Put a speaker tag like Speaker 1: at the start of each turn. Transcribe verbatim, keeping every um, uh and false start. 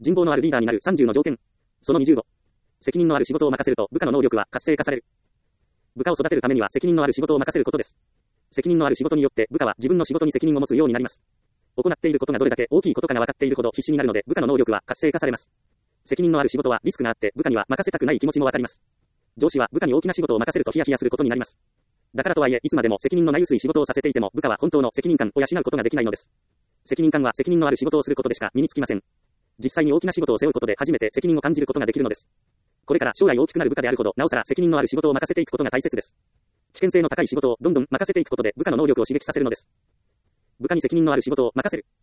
Speaker 1: 人望のあるリーダーになるさんじゅうの条件。そのにじゅうご。責任のある仕事を任せると部下の能力は活性化される。部下を育てるためには責任のある仕事を任せることです。責任のある仕事によって部下は自分の仕事に責任を持つようになります。行っていることがどれだけ大きいことかが分かっているほど必死になるので部下の能力は活性化されます。責任のある仕事はリスクがあって部下には任せたくない気持ちもわかります。上司は部下に大きな仕事を任せるとヒヤヒヤすることになります。だからとはいえいつまでも責任のない薄い仕事をさせていても部下は本当の責任感を養うことができないのです。責任感は責任のある仕事をすることでしか身につきません。実際に大きな仕事を背負うことで初めて責任を感じることができるのです。これから将来大きくなる部下であるほどなおさら責任のある仕事を任せていくことが大切です。危険性の高い仕事をどんどん任せていくことで部下の能力を刺激させるのです。部下に責任のある仕事を任せる。